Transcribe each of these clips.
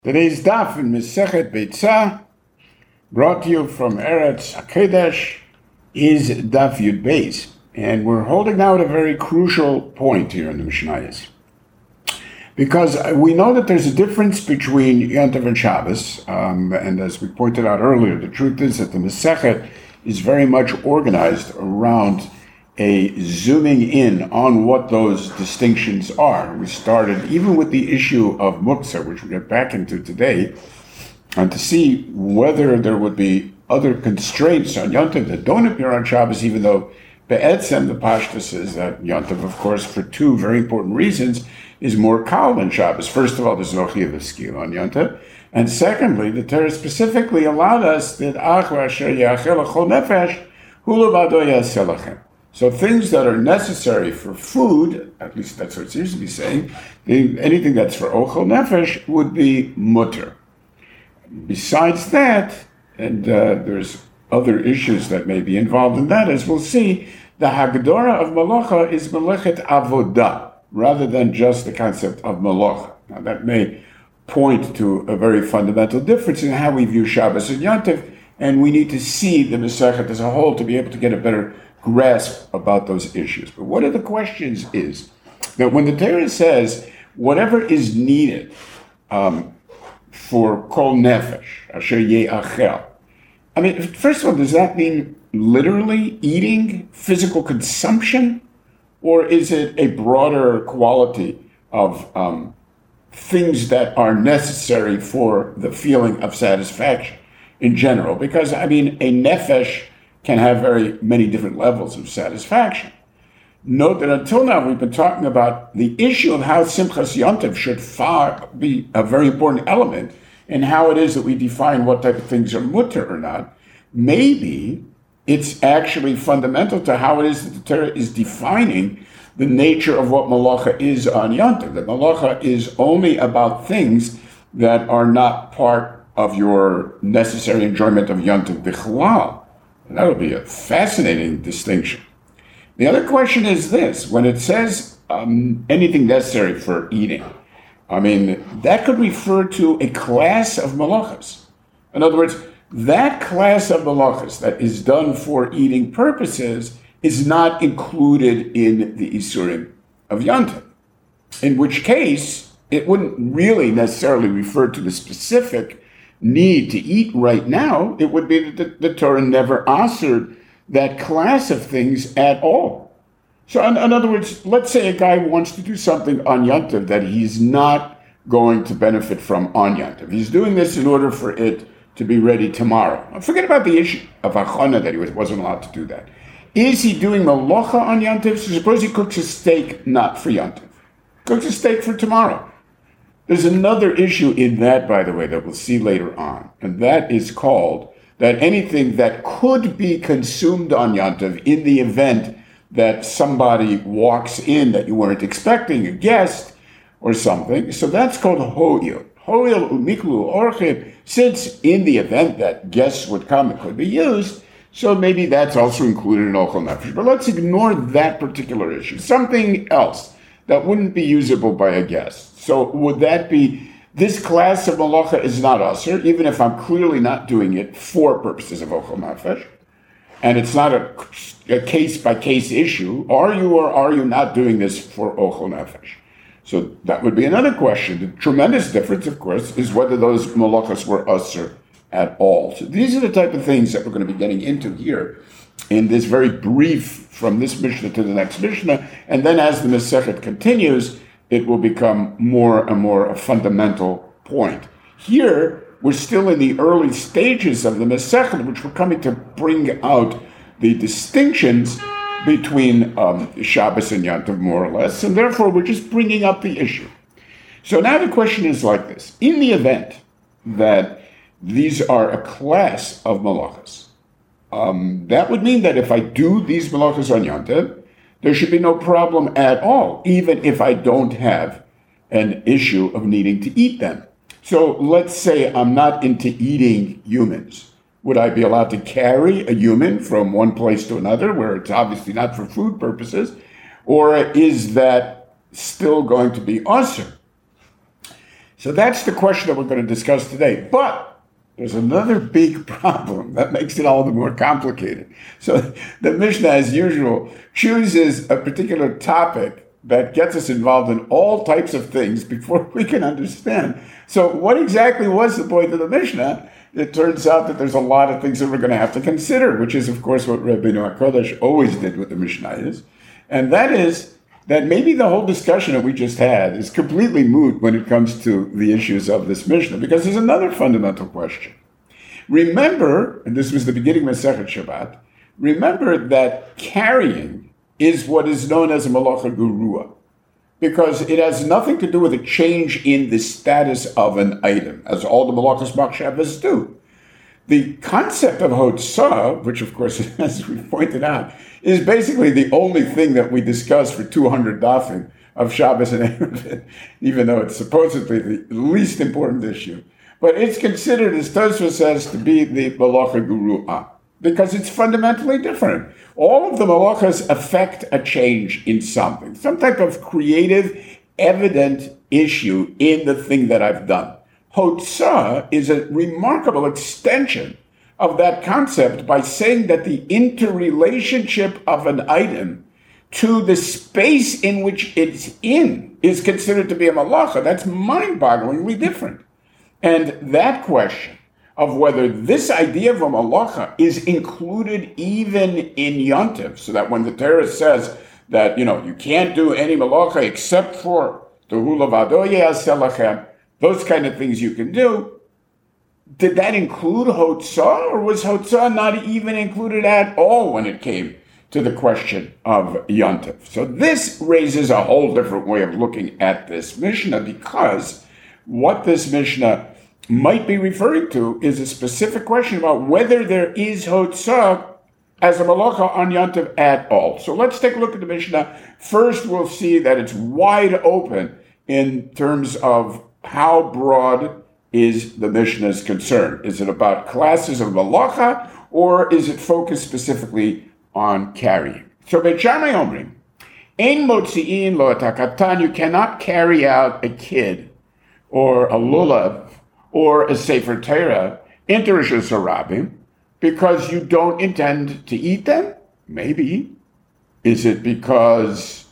Today's daf in Masechet Beitzah, brought to you from Eretz HaKodesh, is daf Yud Beis. And we're holding out a very crucial point here in the Mishnayos. Because we know that there's a difference between Yom Tov and Shabbos, and as we pointed out earlier, the truth is that the Masechet is very much organized around a zooming in on what those distinctions are. We started even with the issue of muktzah, which we'll get back into today, and to see whether there would be other constraints on Yom Tov that don't appear on Shabbos, even though Be'etzem, the Pashtus, is that Yom Tov, of course, for two very important reasons, is more kal than Shabbos. First of all, there's no chiyuv eskil on Yom Tov, and secondly, the Torah specifically allowed us that ach asher yachel chol nefesh hulu v'ado yaseh lachem. So things that are necessary for food, at least that's what it seems to be saying, anything that's for ochel nefesh would be mutter. Besides that, and there's other issues that may be involved in that, as we'll see, the Hagdora of Malacha is Melechet Avodah, rather than just the concept of Malacha. Now that may point to a very fundamental difference in how we view Shabbos and Yom Tov, and we need to see the Masechet as a whole to be able to get a better grasp about those issues. But one of the questions is that when the Torah says whatever is needed for kol nefesh, asher ye'achel, I mean, first of all, does that mean literally eating, physical consumption, or is it a broader quality of things that are necessary for the feeling of satisfaction in general? Because, I mean, a nefesh can have very many different levels of satisfaction. Note that until now we've been talking about the issue of how Simchas Yom Tov should be a very important element in how it is that we define what type of things are mutter or not. Maybe it's actually fundamental to how it is that the Torah is defining the nature of what Malacha is on Yom Tov. That Malacha is only about things that are not part of your necessary enjoyment of Yom Tov bichlal. That would be a fascinating distinction. The other question is this: when it says anything necessary for eating, I mean, that could refer to a class of malachas. In other words, that class of malachas that is done for eating purposes is not included in the Isurim of Yom Tov, in which case it wouldn't really necessarily refer to the specific need to eat right now. It would be that the Torah never assered that class of things at all. So in other words, let's say a guy wants to do something on Yom Tov that he's not going to benefit from on Yom Tov. He's doing this in order for it to be ready tomorrow. Forget about the issue of Achana that he wasn't allowed to do that. Is he doing Malacha on Yom Tov? So suppose he cooks a steak not for Yom Tov. Cooks a steak for tomorrow. There's another issue in that, by the way, that we'll see later on, and that is called that anything that could be consumed on Yom Tov in the event that somebody walks in that you weren't expecting, a guest or something, so that's called ho'il. Ho'il umiklu orchid, since in the event that guests would come, it could be used, so maybe that's also included in ochel nefesh. But let's ignore that particular issue. Something else that wouldn't be usable by a guest. So would that be, this class of malacha is not usher, even if I'm clearly not doing it for purposes of ochel nefesh, and it's not a case-by-case issue. Are you or are you not doing this for ochel nefesh? So that would be another question. The tremendous difference, of course, is whether those malachas were usher at all. So these are the type of things that we're going to be getting into here in this very brief, from this Mishnah to the next Mishnah, and then as the Masechet continues, it will become more and more a fundamental point. Here, we're still in the early stages of the Masechet, which we're coming to bring out the distinctions between Shabbos and Yom Tov, more or less, and therefore we're just bringing up the issue. So now the question is like this: in the event that these are a class of malachas, that would mean that if I do these malachas on Yom Tov, there should be no problem at all, even if I don't have an issue of needing to eat them. So let's say I'm not into eating humans. Would I be allowed to carry a human from one place to another, where it's obviously not for food purposes? Or is that still going to be usher? So that's the question that we're going to discuss today. But there's another big problem that makes it all the more complicated. So the Mishnah, as usual, chooses a particular topic that gets us involved in all types of things before we can understand. So what exactly was the point of the Mishnah? It turns out that there's a lot of things that we're going to have to consider, which is, of course, what Rabbeinu HaKodesh always did with the Mishnayos. And that is that maybe the whole discussion that we just had is completely moot when it comes to the issues of this Mishnah, because there's another fundamental question. Remember, and this was the beginning of Masechet Shabbat, remember that carrying is what is known as a malacha gurua, because it has nothing to do with a change in the status of an item, as all the malachas machshavas do. The concept of hotzah, which of course, as we pointed out, is basically the only thing that we discuss for 200 dafim of Shabbos and Erev, even though it's supposedly the least important issue. But it's considered, as Tosfos says, to be the malacha gurua, because it's fundamentally different. All of the malachas affect a change in something, some type of creative, evident issue in the thing that I've done. Hotzah is a remarkable extension of that concept by saying that the interrelationship of an item to the space in which it's in is considered to be a malacha. That's mind-bogglingly different. And that question of whether this idea of a malacha is included even in Yontif, so that when the Torah says that, you can't do any malacha except for Tehu Levado Ye'aseh Lachem, those kind of things you can do, did that include Hotzah, or was Hotzah not even included at all when it came to the question of Yontif? So this raises a whole different way of looking at this Mishnah, because what this Mishnah might be referring to is a specific question about whether there is Hotzah as a malacha on Yontif at all. So let's take a look at the Mishnah. First, we'll see that it's wide open in terms of how broad is the Mishnah's concern. Is it about classes of malacha, or is it focused specifically on carrying? So Beit Shammai Omrim, Ein motzi'in lo et hakatan, you cannot carry out a kid or a lulav or a Sefer Torah into Rosh Hashanah because you don't intend to eat them? Maybe. Is it because,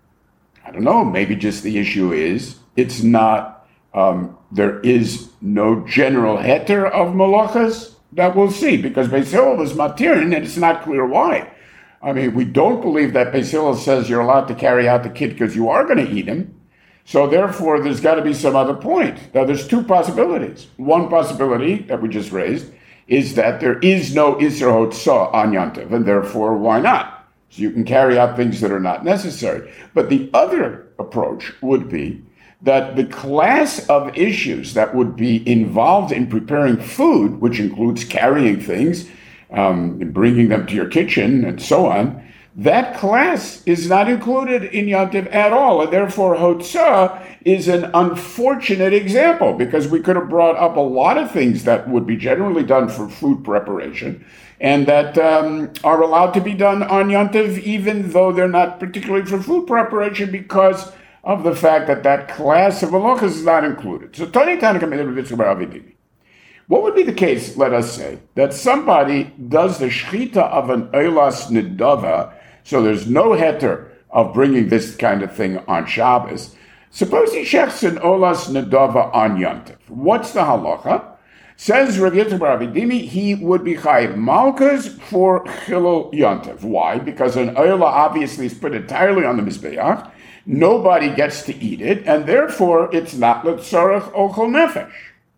I don't know, maybe just the issue is it's not, there is no general heter of malachas? That we'll see, because Beis Hillel is matirin, and it's not clear why. I mean, we don't believe that Beis Hillel says you're allowed to carry out the kid because you are going to eat him. So therefore, there's got to be some other point. Now, there's two possibilities. One possibility that we just raised is that there is no Isser Hotzah on Yontif, and therefore, why not? So you can carry out things that are not necessary. But the other approach would be that the class of issues that would be involved in preparing food, which includes carrying things, bringing them to your kitchen, and so on, that class is not included in Yontif at all, and therefore Hotzah is an unfortunate example, because we could have brought up a lot of things that would be generally done for food preparation, and that are allowed to be done on Yontif, even though they're not particularly for food preparation, because of the fact that that class of malachas is not included. So Tani Tanakh Ravitzu bar Avidimi. What would be the case, let us say, that somebody does the shchita of an oilas nidava, so there's no heter of bringing this kind of thing on Shabbos. Suppose he shechs an oilas nidava on Yontif. What's the halacha? Says Rav Yitzchak bar Avidimi, he would be chayiv malchus for chilul Yontif. Why? Because an oila obviously is put entirely on the mizbeach. Nobody gets to eat it, and therefore it's not letzorach ochel nefesh.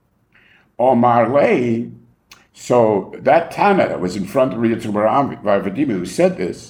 Omar lei, so that Tana that was in front of Rav Yitzchak bar Avidimi who said this,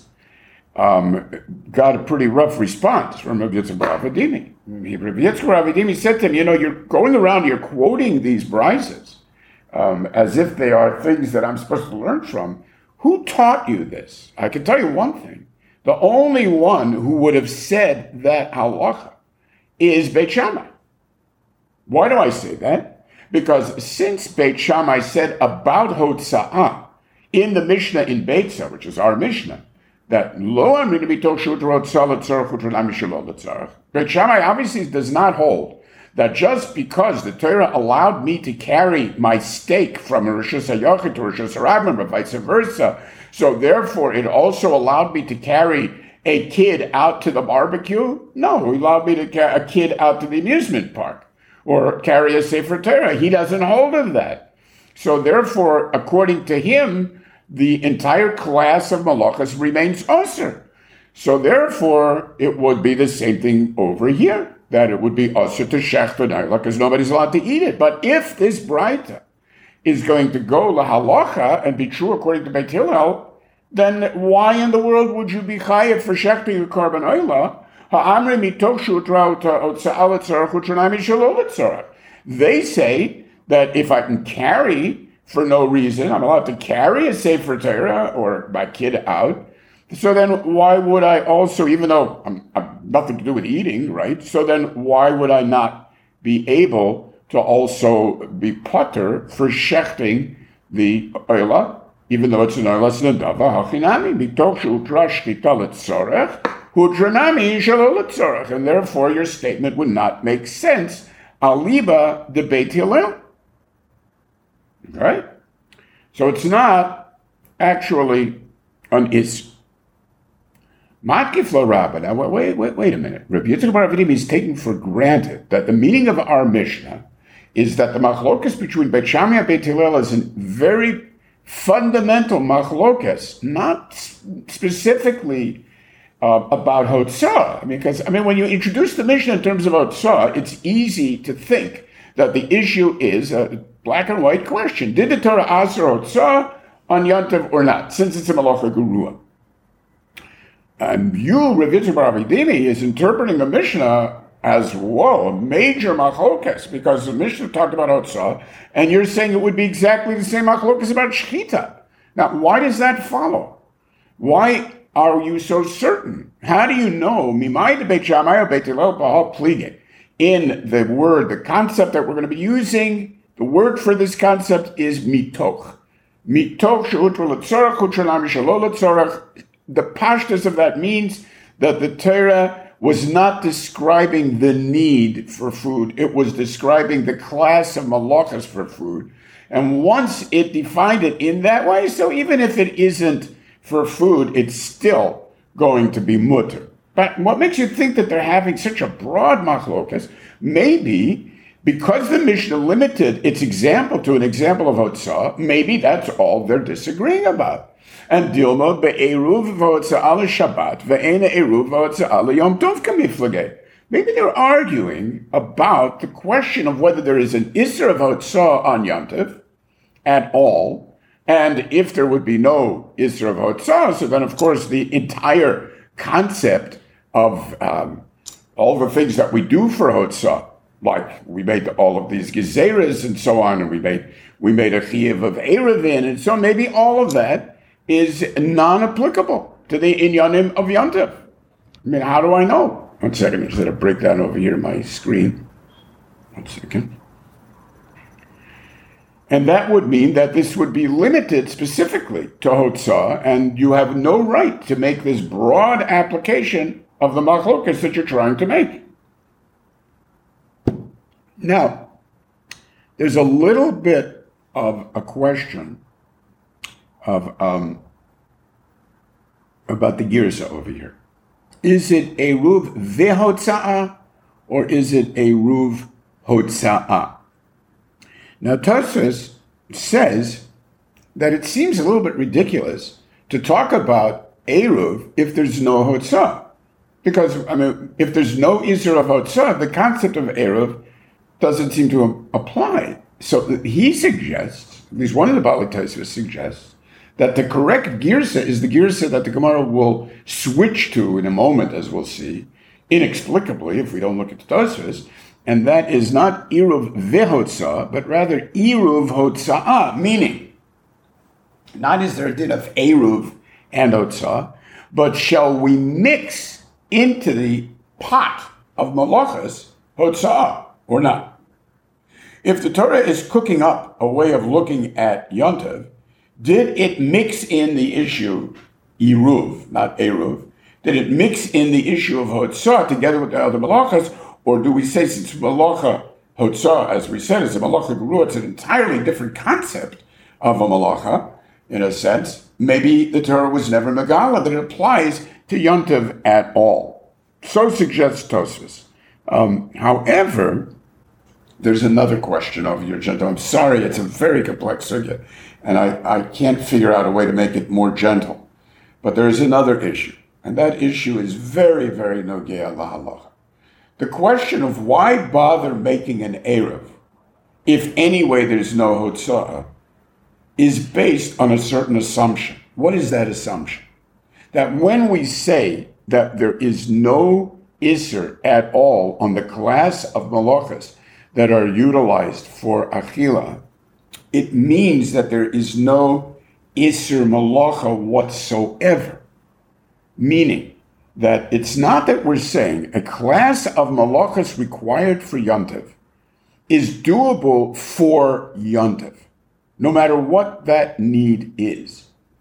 got a pretty rough response from Rav Yitzchak bar Avidimi. Rav Yitzchak bar Avidimi said to him, you're going around, you're quoting these brises as if they are things that I'm supposed to learn from. Who taught you this? I can tell you one thing. The only one who would have said that halacha is Beit Shammai. Why do I say that? Because since Beit Shammai said about Hotza'ah in the Mishnah in Beitza, which is our Mishnah, that lo amrin b'toch shut Hotza'ah l'tzarech u'tronam shelo l'tzarech, Beit Shammai obviously does not hold that just because the Torah allowed me to carry my steak from Rishus HaYachid to Rishus HaRabim, or vice versa, so therefore it also allowed me to carry a kid out to the barbecue? No, it allowed me to carry a kid out to the amusement park or carry a Sefer Torah. He doesn't hold of that. So therefore, according to him, the entire class of malachas remains osir. So therefore, it would be the same thing over here, that it would be osir to shecht v'naila, because nobody's allowed to eat it. But if this braita is going to go lahalacha and be true according to Beit Hillel, then why in the world would you be chayiv for shechting a korban oila? They say that if I can carry for no reason, I'm allowed to carry a Sefer Torah or my kid out. So then why would I also, even though I'm nothing to do with eating, right? So then why would I not be able to also be potter for shechting the oila, even though it's an oilas nadava hachinami, mitoch she'utra shchita letzorech, hudranami shelo letzorech, and therefore your statement would not make sense. Aliba de Beit Hillel. Right? So it's not actually an is. Matkif lo Rabba. Now wait a minute. Rabbi Yitzchak bar Avidim is taking for granted that the meaning of our Mishnah is that the machlokas between Beit Shammai and Beit Hillel is a very fundamental machlokas, not specifically about Hotzah. Because when you introduce the Mishnah in terms of Hotzah, it's easy to think that the issue is a black and white question. Did the Torah aser Hotzah on Yantav or not, since it's a malacha gerua? And you, Rav Yitzchak bar Avidimi, is interpreting the Mishnah as, a major machlokas, because the Mishnah talked about Hotzah, and you're saying it would be exactly the same machlokas about Shechita. Now, why does that follow? Why are you so certain? How do you know, Mimai de Beit Shammai or Beit Hillel b'hal pligid? In the word, the concept that we're going to be using, the word for this concept is mitoch. Mitoch she'utra letzorach, utra nami shelo letzorach. The pashtus of that means that the Torah was not describing the need for food. It was describing the class of malachas for food. And once it defined it in that way, so even if it isn't for food, it's still going to be mutter. But what makes you think that they're having such a broad machlokas? Maybe because the Mishnah limited its example to an example of Hotzah, maybe that's all they're disagreeing about. And Dilma be'eruv v'hotza'ah l'Shabbat ve'ena eruv v'hotza'ah l'Yom Tov kamiflageh. Maybe they're arguing about the question of whether there is an Isser of Hotzah on Yom Tov at all, and if there would be no Isser of Hotzah, so then of course the entire concept of all the things that we do for Hotzah, like we made all of these gezeras and so on, and we made a chiyuv of erevin, and so maybe all of that is non-applicable to the inyanim of Yom Tov. How do I know? 1 second, I just had to break down over here my screen. 1 second. And that would mean that this would be limited specifically to Hotzah, and you have no right to make this broad application of the machlokas that you're trying to make. Now, there's a little bit of a question of about the girsa over here. Is it eruv vehotza'ah or is it eruv hotza'ah? Now Tosfos says that it seems a little bit ridiculous to talk about eruv if there's no hotza'ah. Because, if there's no Isser of hotza'ah, the concept of eruv doesn't seem to apply. So he suggests, at least one of the Baalei Tosfos suggests, that the correct girsa is the girsa that the Gemara will switch to in a moment, as we'll see, inexplicably, if we don't look at the Tosfos, and that is not Eruv vehotzah, but rather Eruv hotza'ah, meaning, not is there a din of Eruv and hotzah, but shall we mix into the pot of malachas hotza'ah or not? If the Torah is cooking up a way of looking at Yom Tov, did it mix in the issue, Eruv, not Eruv, did it mix in the issue of Hotzah together with the other malachas, or do we say since malacha Hotzah, as we said, is a malacha gerua. It's an entirely different concept of a malacha, in a sense. Maybe the Torah was never megala that it applies to Yontiv at all. So suggests Tosfos. However, there's another question over here, gentle. I'm sorry, it's a very complex subject, and I can't figure out a way to make it more gentle. But there is another issue, and that issue is very, very nogea lahalacha. The question of why bother making an Erev, if anyway there's no Hotzah, is based on a certain assumption. What is that assumption? That when we say that there is no Isser at all on the class of malachas that are utilized for Achila, it means that there is no Isser malacha whatsoever. Meaning that it's not that we're saying a class of malachas required for Yontiv is doable for Yontiv, no matter what that need is.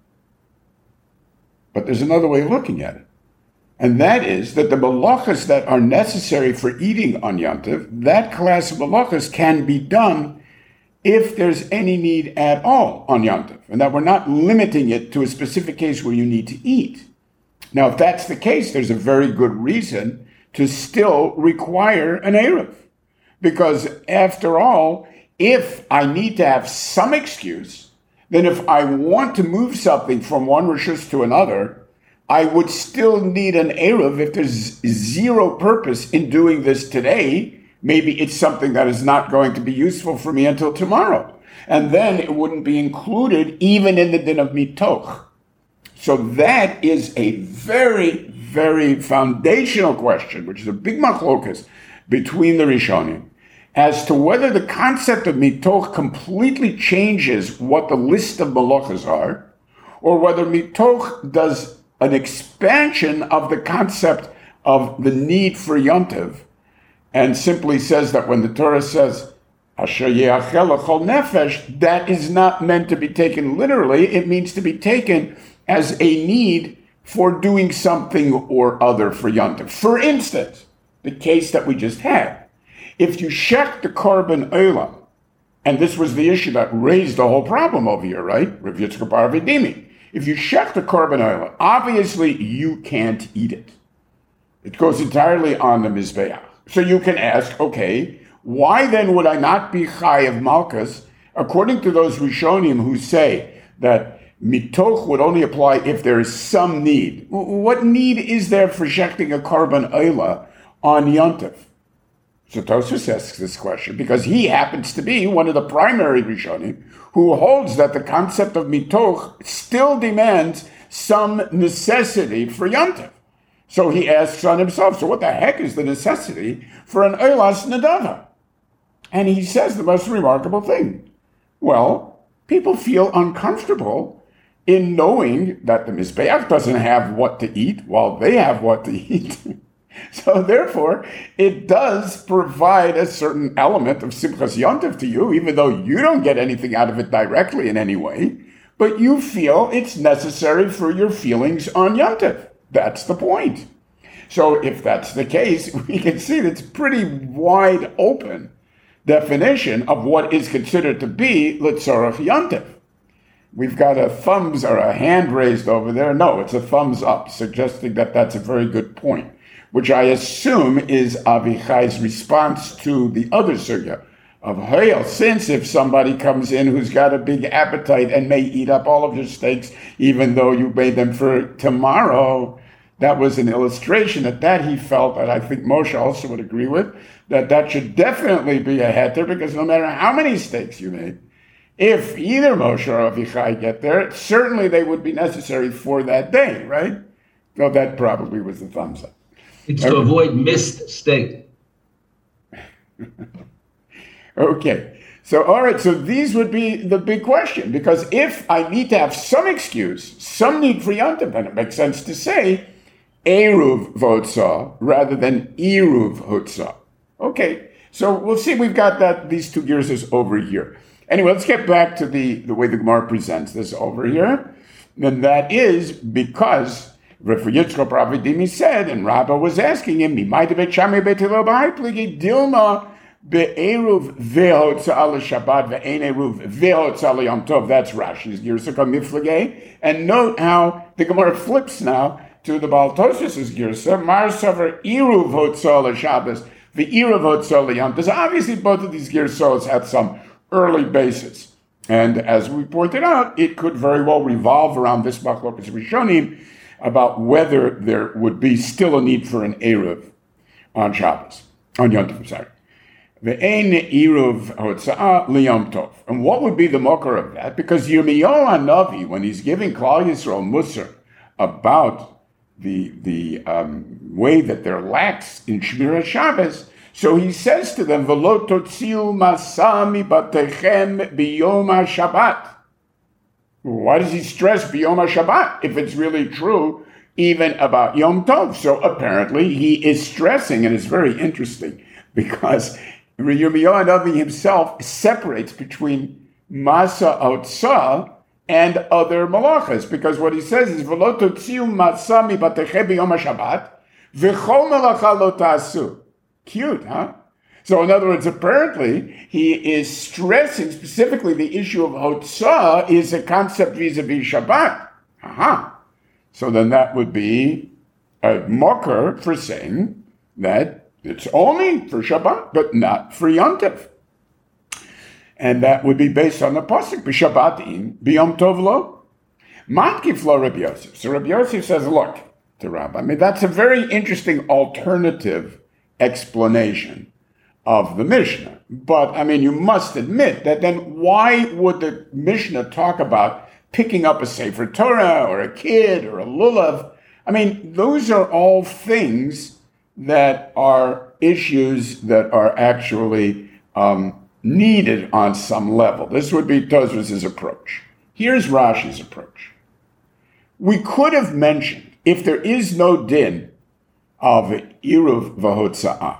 But there's another way of looking at it. And that is that the malachas that are necessary for eating on Yontiv, that class of malachas can be done if there's any need at all on Yontiv, and that we're not limiting it to a specific case where you need to eat. Now, if that's the case, there's a very good reason to still require an Erev. Because after all, if I need to have some excuse, then if I want to move something from one rishus to another, I would still need an Erev if there's zero purpose in doing this today. Maybe it's something that is not going to be useful for me until tomorrow. And then it wouldn't be included even in the din of mitoch. So that is a very, very foundational question, which is a big machlokas between the Rishonim, as to whether the concept of mitoch completely changes what the list of malachas are, or whether mitoch does an expansion of the concept of the need for Yontiv, and simply says that when the Torah says, Asher ye'achel l'chol nefesh, that is not meant to be taken literally, it means to be taken as a need for doing something or other for Yontiv. For instance, the case that we just had. If you shech the korban olam, and this was the issue that raised the whole problem over here, right? Rav Yitzchak bar Vidimi. If you shech the korban olam, obviously you can't eat it. It goes entirely on the mizbeach. So you can ask, okay, why then would I not be chai of malchus, according to those Rishonim who say that mitoch would only apply if there is some need? What need is there for shechting a korban oila on Yontiv? So Tosfos asks this question because he happens to be one of the primary Rishonim who holds that the concept of mitoch still demands some necessity for Yontiv. So he asks on himself, so what the heck is the necessity for an oilas nadava? And he says the most remarkable thing. Well, people feel uncomfortable in knowing that the Mizbeach doesn't have what to eat while they have what to eat. So therefore, it does provide a certain element of Simchas Yontiv to you, even though you don't get anything out of it directly in any way, but you feel it's necessary for your feelings on Yontiv. That's the point. So if that's the case, we can see that it's pretty wide open definition of what is considered to be L'tzorach Yontiv. We've got a thumbs or a hand raised over there. No, it's a thumbs up, suggesting that that's a very good point, which I assume is Avichai's response to the other sugya of Hail, since if somebody comes in who's got a big appetite and may eat up all of your steaks, even though you made them for tomorrow, that was an illustration that he felt, and I think Moshe also would agree with, that should definitely be a heter, because no matter how many steaks you made, if either Moshe or Avichai get there, certainly they would be necessary for that day, right? So that probably was the thumbs up. It's to avoid missed steak. Okay. So, all right. So these would be the big question, because if I need to have some excuse, some need for Yontiv, then it makes sense to say Eruv Votzah rather than Eruv Hotzah. Okay. So we'll see. We've got these two gears is over here. Anyway, let's get back to the way the Gemara presents this over here. And that is because Rav Yitzchak Rav Dimi said, and Rabbah was asking him, Dilma Be'eruv ve'hotzah l'Shabbat ve'ein eruv ve'hotzah l'Yom Tov. That's Rashi's Girsa Miflagei. And note how the Gemara flips now to the Baal Tosfos' Girsa. Mar Savar eruv hotzah l'Shabbos ve'eruv hotzah l'Yom Tov. Obviously, both of these Girsos had some early basis. And as we pointed out, it could very well revolve around this Machlokas Rishonim about whether there would be still a need for an Eruv on Shabbos, on Yom Tov, sorry. Ve'ein Eruv hotza'ah liyom tov. And what would be the mocker of that? Because Yirmiyahu HaNavi, when he's giving Klal Yisrael Musar about the way that they're lax in Shmiras Shabbos, so he says to them, "V'lo totziu masa mibatechem biyom haShabbat." Why does he stress biyom haShabbat if it's really true even about Yom Tov? So apparently he is stressing, and it's very interesting because Yirmiyahu HaNavi himself separates between masa otzah and other malachas, because what he says is "V'lo totziu masa mibatechem biyom haShabbat v'chol malacha lo ta'asu." Cute, huh? So in other words, apparently he is stressing specifically the issue of hotzah is a concept vis-a-vis Shabbat. Aha. So then that would be a mocker for saying that it's only for Shabbat, but not for Yom Tov. And that would be based on the pasuk, b'Shabbatim, b'Yom Tov lo. Matkif lo Rabbi Yosef. So Rabbi Yosef says, look, to Rabbi, I mean, that's a very interesting alternative explanation of the Mishnah. But, I mean, you must admit that then why would the Mishnah talk about picking up a Sefer Torah or a kid or a lulav? I mean, those are all things that are issues that are actually needed on some level. This would be Tosfos' approach. Here's Rashi's approach. We could have mentioned, if there is no din of Eruv v'hotza'ah,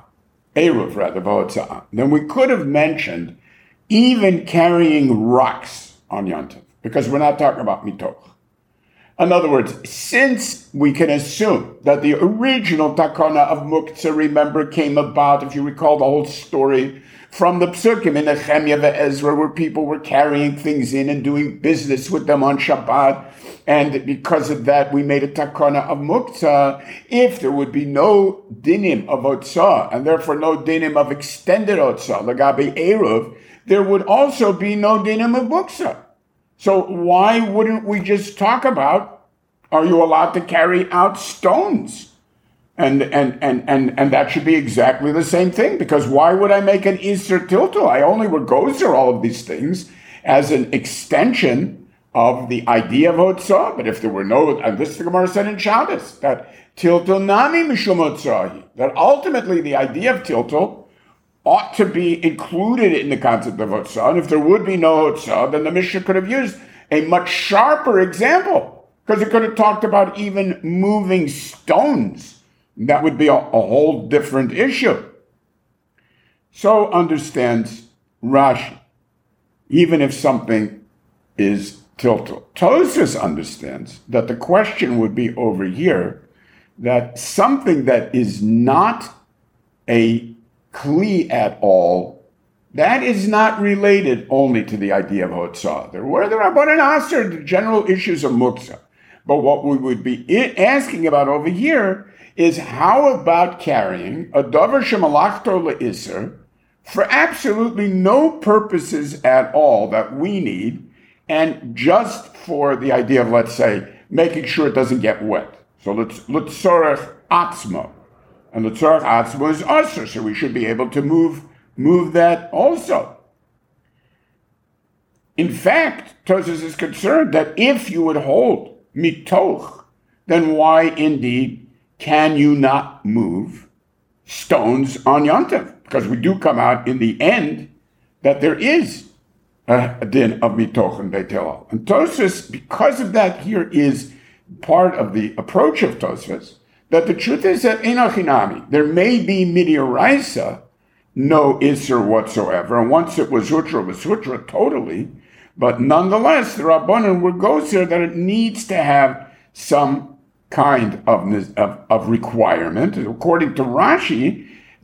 then we could have mentioned even carrying rocks on Yom Tov, because we're not talking about mitoch. In other words, since we can assume that the original takana of muktzah, remember, came about, if you recall the whole story, from the psukim in Nehemiah ve'Ezra, where people were carrying things in and doing business with them on Shabbat, and because of that, we made a takana of muktzah. If there would be no dinim of otzah, and therefore no dinim of extended otzah, lagabe eruv, there would also be no dinim of muktzah. So why wouldn't we just talk about, are you allowed to carry out stones? And that should be exactly the same thing, because why would I make an Isser Tiltul? I only would go through all of these things as an extension of the idea of Hotzah. But if there were no, and this the Gemara said in Shabbos, that Tiltul Nami Mishum Hotzahi, that ultimately the idea of Tiltul ought to be included in the concept of Hotzah. And if there would be no Hotzah, then the Mishnah could have used a much sharper example, because it could have talked about even moving stones. That would be a whole different issue. So understands Rashi, even if something is tiltul. Tosfos understands that the question would be over here, that something that is not a kli at all, that is not related only to the idea of hotzah. There were the Rabbanan Aser, the general issues of muktzah. But what we would be asking about over here is how about carrying a davar shemalachto le'isser for absolutely no purposes at all that we need, and just for the idea of, let's say, making sure it doesn't get wet. So l'tzorech atzmo. And l'tzorech atzmo is usher, so we should be able to move that also. In fact, Tosfos is concerned that if you would hold mitoch, then why indeed can you not move stones on Yom Tov? Because we do come out in the end that there is a din of mitoch and Beit Hillel. And Tosfos, because of that, here is part of the approach of Tosfos, that the truth is that enochinami, there may be midioraisa, no isser whatsoever, and once it was hutra totally, but nonetheless, the Rabbanan would go there that it needs to have some kind of requirement. According to Rashi,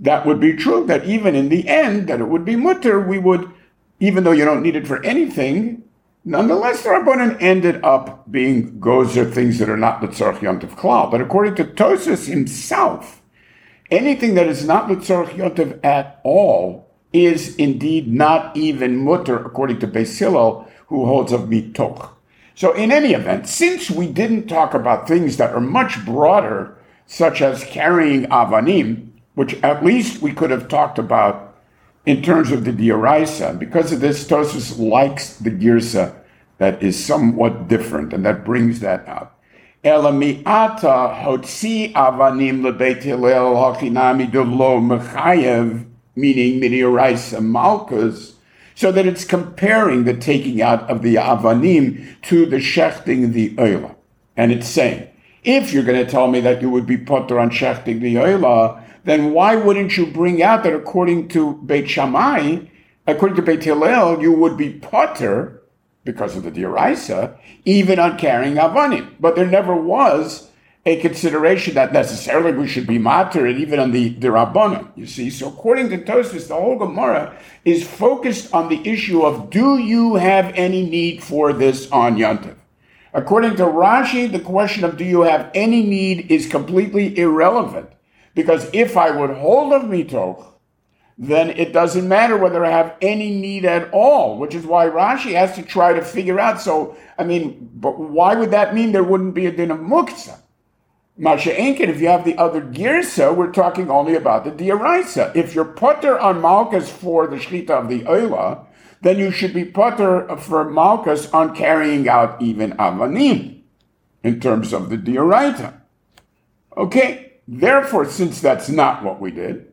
that would be true, that even in the end, that it would be mutter, we would, even though you don't need it for anything, nonetheless, the Rabbanan ended up being gozer, things that are not L'tzorach Yontif Klal. But according to Tosfos himself, anything that is not L'tzorach Yontif at all is indeed not even mutter, according to Beis Hillel, who holds of mitoch. So in any event, since we didn't talk about things that are much broader, such as carrying avanim, which at least we could have talked about in terms of the Dioraisa, because of this, Tosfos likes the Girsa that is somewhat different, and that brings that out. Elamiata hotzi avanim lebeit Hillel hachinami delo mechayev, meaning Dioraisa malchus, so that it's comparing the taking out of the avanim to the shechting the oila. And it's saying, if you're going to tell me that you would be potter on shechting the oila, then why wouldn't you bring out that according to Beit Shammai, according to Beit Hillel, you would be potter, because of the Dioraisa, even on carrying avanim. But there never was a consideration that necessarily we should be matter, and even on the Rabbanan, you see. So according to Tosfos, the whole Gemara is focused on the issue of, do you have any need for this on Yontif? According to Rashi, the question of do you have any need is completely irrelevant, because if I would hold of mitoch, then it doesn't matter whether I have any need at all, which is why Rashi has to try to figure out. So, but why would that mean there wouldn't be a din of muktzah? Masha Enkin, if you have the other girsa, we're talking only about the Dioraisa. If you're potter on malchus for the shchita of the oila, then you should be potter for malchus on carrying out even avanim, in terms of the Dioraita. Okay, therefore, since that's not what we did,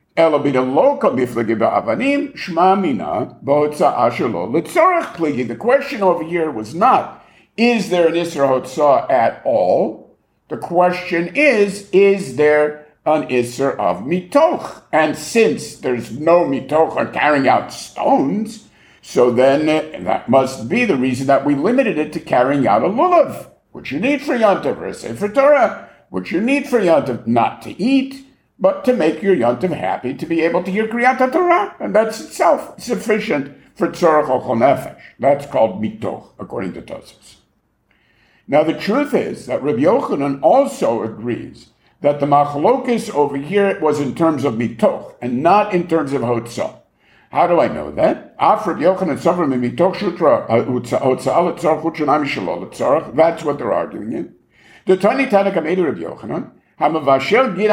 the question over here was not, is there an Isra Hotzah at all? The question is there an Isra of Mitoch? And since there's no Mitoch on carrying out stones, so then that must be the reason that we limited it to carrying out a lulav, which you need for Yontif, or a Sefer Torah, which you need for Yontif, not to eat, but to make your Yontif happy, to be able to hear Kriyat HaTorah. And that's itself sufficient for Tzorach Ochel Nefesh. That's called Mitoch, according to Tosfos. Now the truth is that Rabbi Yochanan also agrees that the machlokes over here was in terms of Mitoch, and not in terms of Hotzah. How do I know that? That's what they're arguing in. The Tani Tanaka made Rabbi Yochanan, somebody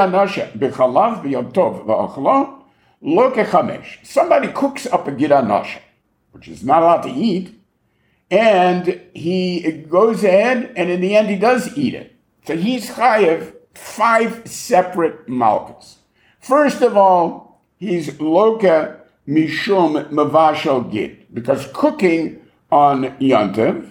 cooks up a gira nasha, which is not allowed to eat, and he goes ahead, and in the end he does eat it. So he's chayev 5 separate malchus. First of all, he's loka mishum mavashal git, because cooking on Yontiv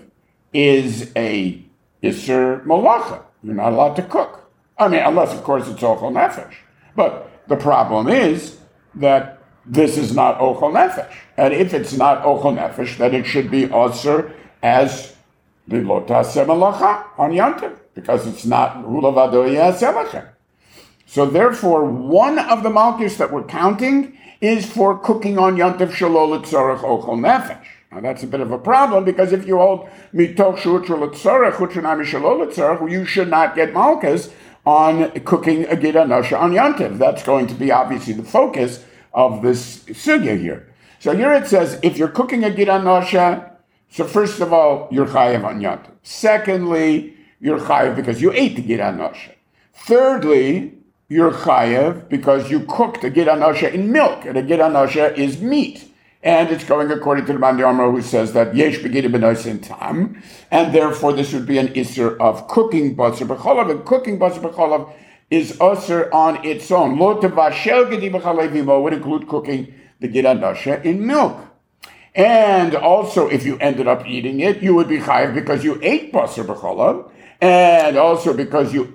is a iser malacha. You're not allowed to cook. Unless, of course, it's Ochel Nefesh. But the problem is that this is not Ochel Nefesh. And if it's not Ochel Nefesh, then it should be Osir as the Lotaseh Malacha on Yontif, because it's not Hulavado Yaselachem. So therefore, one of the Malchus that we're counting is for cooking on Yontif Shalol Tzorach Ochel Nefesh. Now that's a bit of a problem, because if you hold Mitoch Shutra L'Tzorach, Chutranami Shalol L'Tzorach, you should not get Malchus on cooking a Gira Nasha on Yontif. That's going to be obviously the focus of this sugya here. So here it says, if you're cooking a Gira Nasha, so first of all, you're chayev on Yontif. Secondly, you're chayev because you ate the Gira Nasha. Thirdly, you're chayev because you cooked the Gira Nasha in milk, and a Gira Nasha is meat. And it's going according to the Mandi Amar, who says that yesh begida b'nois in tam, and therefore this would be an isser of cooking basar b'cholav, and cooking basar b'cholav is usher on its own. Lo tevashel gedi b'chalevimo would include cooking the gida nasha in milk. And also, if you ended up eating it, you would be chayiv because you ate basar b'cholav, and also because you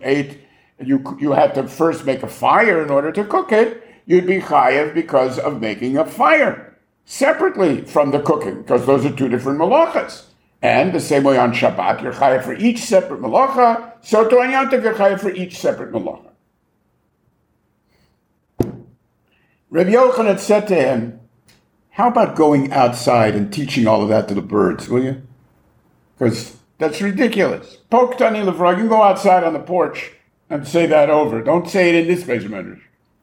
had to first make a fire in order to cook it. You'd be chayiv because of making a fire separately from the cooking, because those are 2 different malachas. And the same way on Shabbat, you're chayav for each separate malacha, so to on Yom Tov, you're chayav for each separate malacha. Rabbi Yochanan said to him, how about going outside and teaching all of that to the birds, will you? Because that's ridiculous. Pok tani lefra, you can go outside on the porch and say that over. Don't say it in this Beis Medrash.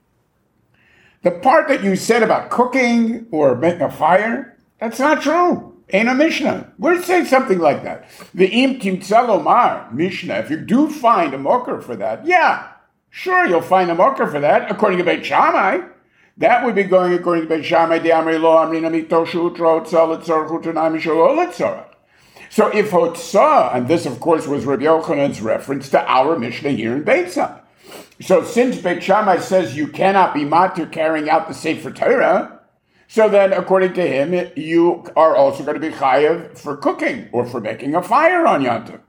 The part that you said about cooking or making a fire, that's not true. Ain't a Mishnah. We're saying something like that. The im timtza lomar Mishnah. If you do find a mocker for that, yeah, sure, you'll find a mocker for that. According to Beit Shammai, that would be going according to Beit Shammai. De amri lo amrina mitoshu utrotza letzorach utanami shelo letzorach. So if hotzah, and this of course was Rabbi Yochanan's reference to our Mishnah here in Beitzah. So since Beit Shammai says you cannot be matir carrying out the Sefer Torah, so then according to him, you are also going to be chayav for cooking or for making a fire on Yom Tov.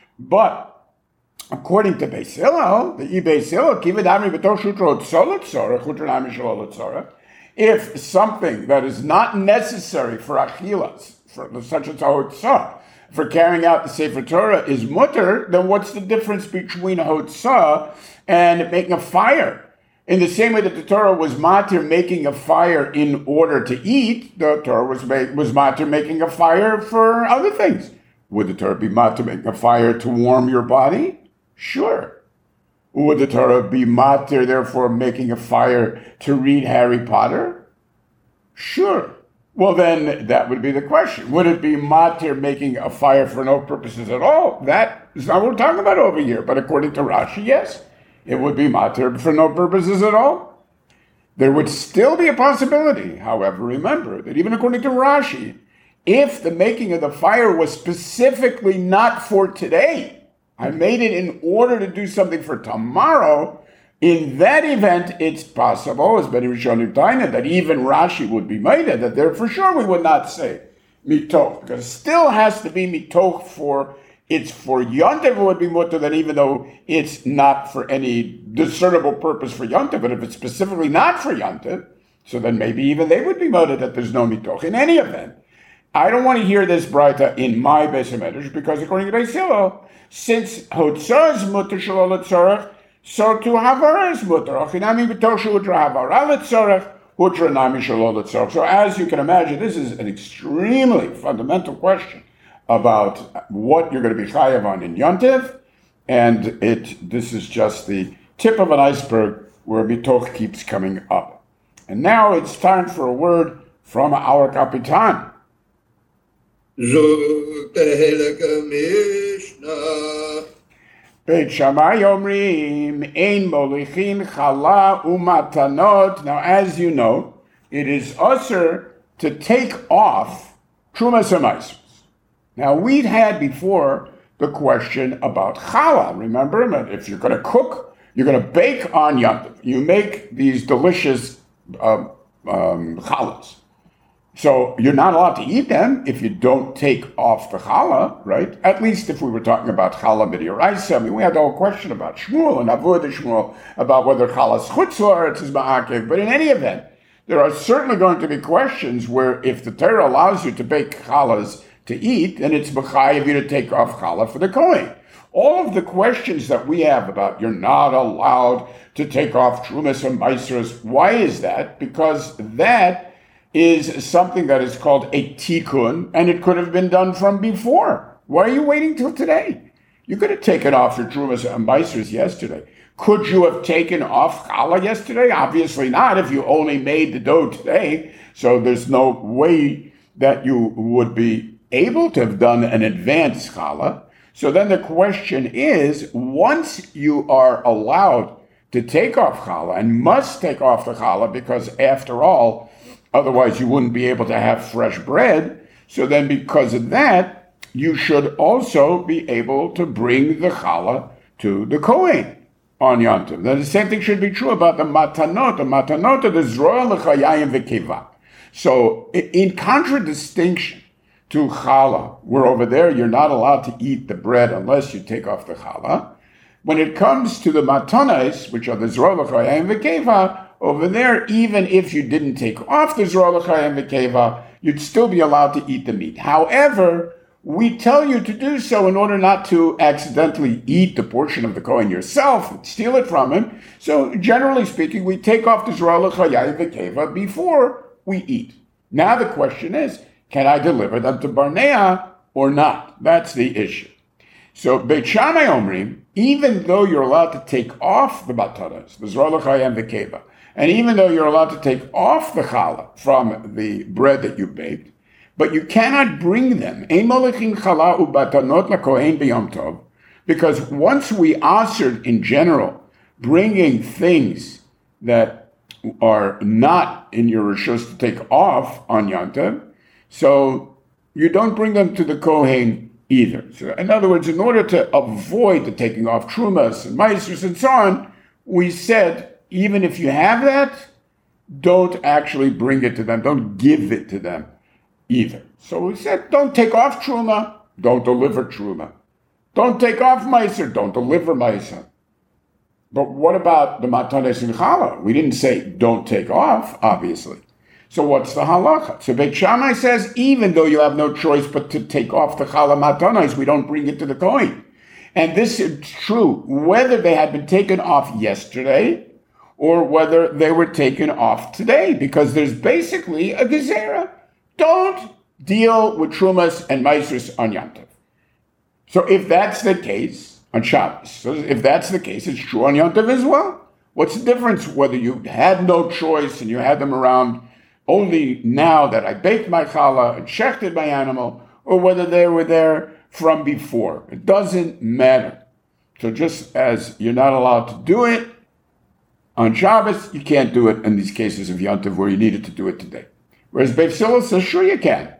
But according to Beis Hillel, the Beis Hillel, kivad amri b'toch shutro tzolot tzorach utranami shalol tzorach, if something that is not necessary for achilas, for such as hotzah, for carrying out the Sefer Torah is mutter, then what's the difference between hotzah and making a fire? In the same way that the Torah was matir making a fire in order to eat, the Torah was matir making a fire for other things. Would the Torah be matir making a fire to warm your body? Sure. Would the Torah be matir, therefore, making a fire to read Harry Potter? Sure. Well, then that would be the question. Would it be matir making a fire for no purposes at all? That is not what we're talking about over here. But according to Rashi, yes, it would be matir for no purposes at all. There would still be a possibility, however, remember that even according to Rashi, if the making of the fire was specifically not for today, I made it in order to do something for tomorrow, in that event, it's possible, as Ben Rishonim Taina, that even Rashi would be made, that there for sure we would not say mitoch, because it still has to be mitoch for, it's for Yontev it would be mutter, that even though it's not for any discernible purpose for Yontev, but if it's specifically not for Yontev, so then maybe even they would be mutter that there's no mitoch. In any event, I don't want to hear this braita in my Beis Medrash, because according to Beis Hillel, since hotzah is mutter shalol letzorach, so to havara is mutter. Achinami b'toshu udra havara letzorach, udra nami shalol letzorach. So as you can imagine, this is an extremely fundamental question about what you're going to be chayav on in Yontiv, and this is just the tip of an iceberg where mitoch keeps coming up. And now it's time for a word from our Kapitan. Beit Shammai Omrim Ein Molichin Chala Umatanot. Now, as you know, it is usher to take off Trumas HaMaasros. Now, we'd had before the question about challah. Remember, if you're going to cook, you're going to bake on Yom Tov. You make these delicious challahs. So you're not allowed to eat them if you don't take off the challah, right? At least if we were talking about challah midiraisa. I mean, we had the whole question about Shmuel and Avodah Shmuel, about whether challah is chutz la'aretz is ma'akev. But in any event, there are certainly going to be questions where if the Torah allows you to bake challahs to eat, then it's b'chayev you to take off challah for the kohen. All of the questions that we have about you're not allowed to take off trumas and maasros, why is that? Because that is something that is called a tikkun, and it could have been done from before. Why are you waiting till today? You could have taken off your trumas and maasros yesterday. Could you have taken off challah yesterday? Obviously not, if you only made the dough today. So there's no way that you would be able to have done an advanced challah. So then the question is, once you are allowed to take off challah, and must take off the challah, because after all, otherwise you wouldn't be able to have fresh bread, so then because of that, you should also be able to bring the challah to the kohen on Yom Tov. Now the same thing should be true about the matanot. The matanot are the zroa l'chayayim v'kiva. So in contradistinction to challah, where over there you're not allowed to eat the bread unless you take off the challah, when it comes to the matanos, which are the zroa l'chayayim v'kiva, over there, even if you didn't take off the zroa l'chayim v'kiva, you'd still be allowed to eat the meat. However, we tell you to do so in order not to accidentally eat the portion of the Kohen yourself and steal it from him. So generally speaking, we take off the Zerah L'Chayav V'Keva before we eat. Now the question is, can I deliver them to Barnea or not? That's the issue. So Beit Shammai Omrim, even though you're allowed to take off the matanos, the Zerah L'Chayav V'Keva, and even though you're allowed to take off the challah from the bread that you baked, but you cannot bring them, because once we answered in general, bringing things that are not in your rishos to take off on Yom, so you don't bring them to the Kohen either. So in other words, in order to avoid the taking off trumas and maasros and so on, we said, even if you have that, don't actually bring it to them, don't give it to them either. So we said, don't take off truma, don't deliver truma. Don't take off meiser, don't deliver meiser. But what about the matanes and challah? We didn't say don't take off, obviously. So what's the halacha? So Beit Shammai says, even though you have no choice but to take off the challah matanes, we don't bring it to the Kohen. And this is true whether they had been taken off yesterday or whether they were taken off today, because there's basically a gezerah. Don't deal with trumas and maasros on Yom Tov. So if that's the case on Shabbos, so if that's the case, it's true on Yom Tov as well. What's the difference whether you had no choice and you had them around only now that I baked my challah and shechted my animal, or whether they were there from before? It doesn't matter. So just as you're not allowed to do it on Shabbos, you can't do it in these cases of Yom Tov where you needed to do it today. Whereas Beit Hillel says, sure you can.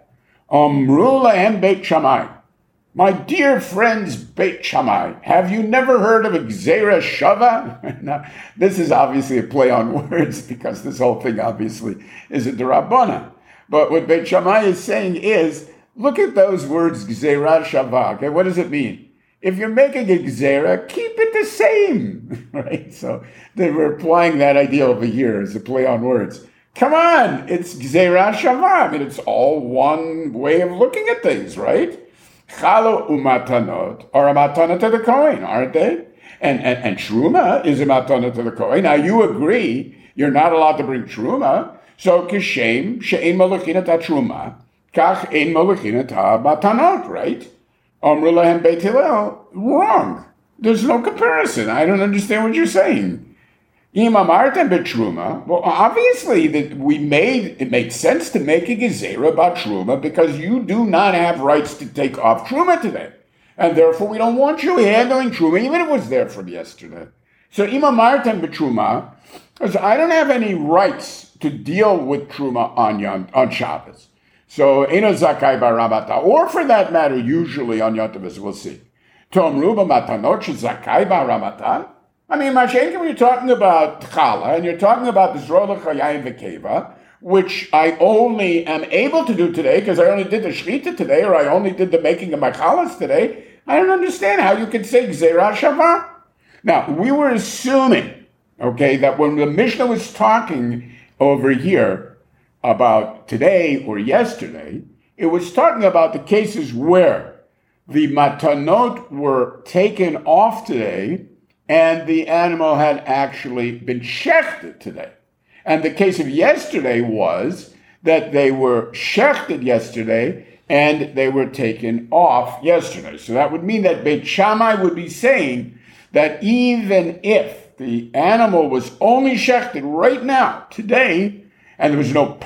Amru lahem Beit Shammai. My dear friends, Beit Shammai, have you never heard of a Gzeira Shava? Now, this is obviously a play on words because this whole thing obviously is a D'Rabbanan. But what Beit Shammai is saying is, look at those words, Gzeira Shava. Okay, what does it mean? If you're making a Gzeira, keep it the same, right? So they were applying that idea over here as a play on words. Come on, it's Gzeira Shava. I mean, it's all one way of looking at things, right? Chalo umatanot are a matana to the Kohen, aren't they? And truma is a matana to the Kohen. Now, you agree you're not allowed to bring truma. So, kishem she'ein malachinat ha-truma, kach ein malachinat ha-matanot, right? Amru lahem Beit Hillel, wrong. There's no comparison. I don't understand what you're saying. Im amartem betruma. Well, obviously, it made sense to make a gezerah about truma because you do not have rights to take off truma today, and therefore we don't want you handling truma, even if it was there from yesterday. So im amartem betruma, because I don't have any rights to deal with truma on Shabbos. So eno zakai barabata, or for that matter, usually on Yom Tov, as we'll see. Tomru b'matanot shezakai baramatan. I mean, Mashenka, when you're talking about challah, and you're talking about the Zerah L'Chayav V'Keva, which I only am able to do today, because I only did the shechita today, or I only did the making of my challahs today, I don't understand how you can say Gzeira Shava. Now, we were assuming, okay, that when the Mishnah was talking over here about today or yesterday, it was talking about the cases where the matanot were taken off today, and the animal had actually been shechted today. And the case of yesterday was that they were shechted yesterday and they were taken off yesterday. So that would mean that Beit Shammai would be saying that even if the animal was only shechted right now, today, and there was no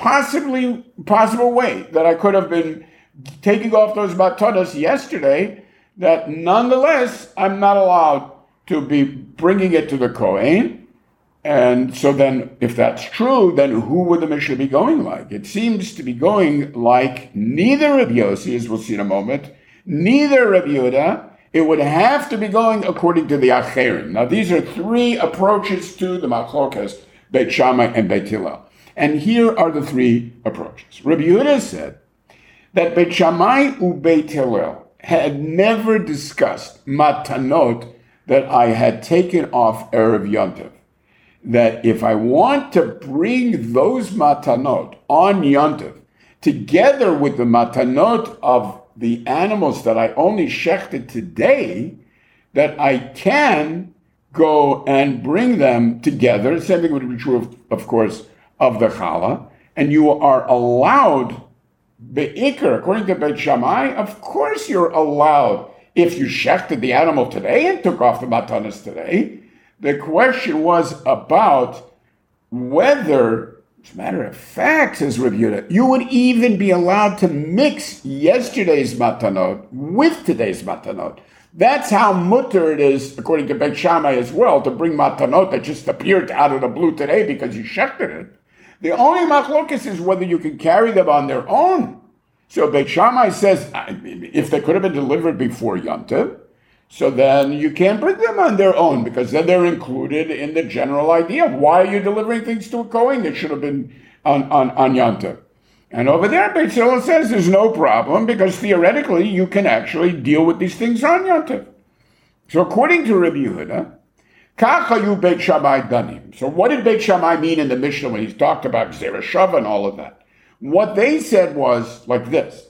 possible way that I could have been taking off those matanos yesterday, that nonetheless I'm not allowed to be bringing it to the Kohen. And so then, if that's true, then who would the Mishnah be going like? It seems to be going like neither Rabbi Yossi, as we'll see in a moment, neither Rabbi Yehuda. It would have to be going according to the Acherim. Now, these are three approaches to the Machlokas, Beit Shammai and Beit Hillel. And here are the three approaches. Rabbi Yehuda said that Beit Shammai and Beit Hillel had never discussed matanot that I had taken off Erev Yom Tov. That if I want to bring those matanot on Yom Tov, together with the matanot of the animals that I only shechted today, that I can go and bring them together. Same thing would be true, of course, of the challah. And you are allowed, be'ikr, according to Beit Shammai, of course you're allowed, if you shechted the animal today and took off the matanas today. The question was about whether, as a matter of fact, says Rav Yehuda, you would even be allowed to mix yesterday's matanot with today's matanot. That's how mutter it is, according to Beit Shammai as well, to bring matanot that just appeared out of the blue today because you shechted it. The only machlokas is whether you can carry them on their own. So Beit Shammai says, if they could have been delivered before Yom Tov, so then you can't bring them on their own, because then they're included in the general idea. Why are you delivering things to a Kohen that should have been on Yom Tov? And over there, Beit Hillel says there's no problem, because theoretically you can actually deal with these things on Yom Tov. So according to Rabbi Yehuda, Kachayu Beit Shammai Danim. So what did Beit Shammai mean in the Mishnah when he talked about Gzera Shava and all of that? What they said was like this: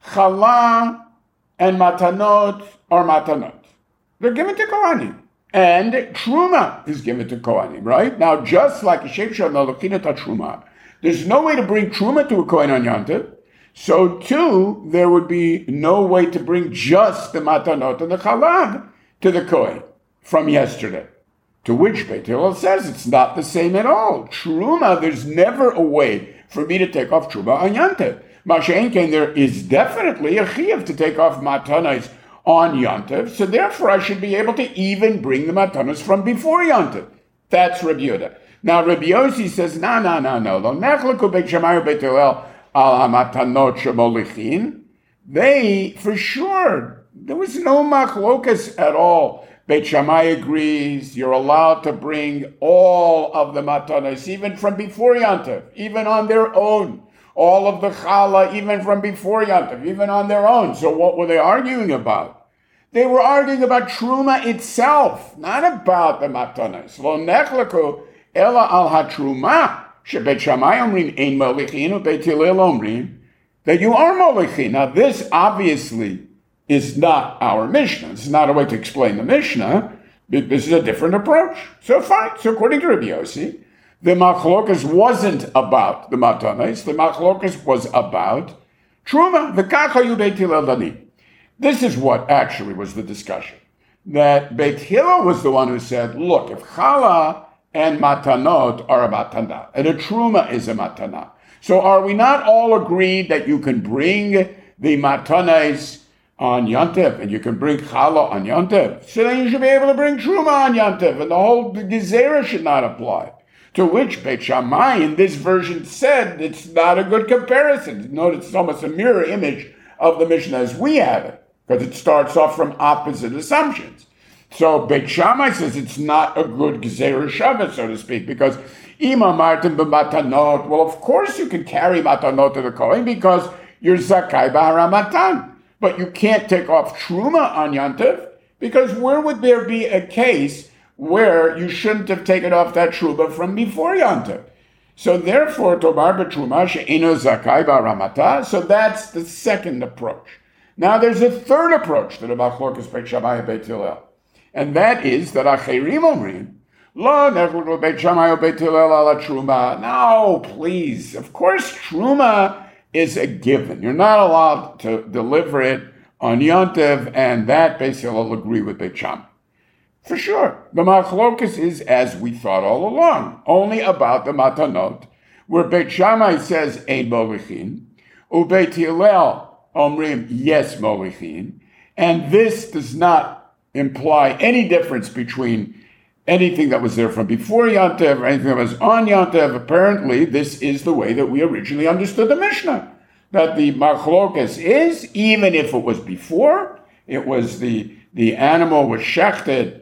Chala and Matanot are Matanot. They're given to Kohanim. And Truma is given to Kohanim, right? Now, just like a Shev Shal Malachina Truma, there's no way to bring Truma to a Kohen on Yom Tov. So too, there would be no way to bring just the Matanot and the Chalab to the Kohen from yesterday. To which Beit Hillel says it's not the same at all. Truma, there's never a way for me to take off Truma on Yom Tov. Masha'en Ken, there is definitely a chiyuv to take off Matanos on Yom Tov, so therefore I should be able to even bring the Matanos from before Yom Tov. That's Rabbi Yehuda. Now Rabbi Yossi says, no. Lo nechleku Beit Shammai Beit Hillel al hamatanot shemolichin. They, for sure, there was no machlokas at all. Beit Shammai agrees you're allowed to bring all of the matanos, even from before Yom Tov, even on their own. All of the challah, even from before Yom Tov, even on their own. So what were they arguing about? They were arguing about Truma itself, not about the matanos. Lo nechleku ela al ha-truma, shebeit Shammai omrim ein molichin, ubeit Hillel omrim, that you are molichin. Now this obviously is not our Mishnah. This is not a way to explain the Mishnah. This is a different approach. So fine. So according to Rabbi Yossi, the machlokas wasn't about the matanos. The machlokas was about Truma. The kachayu Beit Hillel dani. This is what actually was the discussion. That Beit Hillel was the one who said, look, if challah and matanot are a matana, and a Truma is a matana, so are we not all agreed that you can bring the matanos on Yom Tov, and you can bring challah on Yom Tov? So then you should be able to bring Truma on Yom Tov, and the whole gezerah should not apply. To which Beit Shammai in this version said it's not a good comparison. Notice it's almost a mirror image of the Mishnah as we have it, because it starts off from opposite assumptions. So Beit Shammai says it's not a good gezerah shava, so to speak, because ima martin b'matanot. Well, of course you can carry matanot to the Kohen because you're zakai b'haramatan. But you can't take off Truma on Yom Tov, because where would there be a case where you shouldn't have taken off that Truma from before Yom Tov? So therefore, Tomar b'Truma she'eno zakai b'haramata. So that's the second approach. Now there's a third approach to the machlokas Beit Shammai and Beit Hillel, and that is that acherim omrim lo nechleku Beit Shammai or Beit Hillel ala Truma. No, please. Of course, Truma is a given. You're not allowed to deliver it on Yom Tov, and that Beit Hillel will agree with Beit Shammai. For sure. The machlokas is, as we thought all along, only about the matanot, where Beit Shammai says, ein molichin, uBeit Hillel omrim, yes molichin, and this does not imply any difference between anything that was there from before Yom Tov or anything that was on Yom Tov. Apparently, this is the way that we originally understood the Mishnah. That the machlokas is, even if it was before, it was the animal was shechted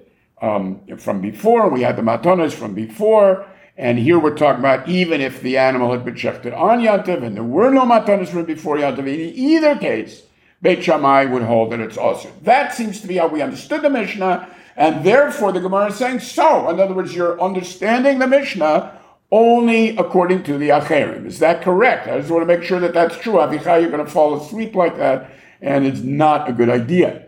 from before, we had the matanos from before, and here we're talking about even if the animal had been shechted on Yom Tov and there were no matanos from before Yom Tov, in either case, Beit Shammai would hold that it's also. That seems to be how we understood the Mishnah. And therefore, the Gemara is saying, so, in other words, you're understanding the Mishnah only according to the Acherim. Is that correct? I just want to make sure that that's true. Avichai, you're going to fall asleep like that, and it's not a good idea.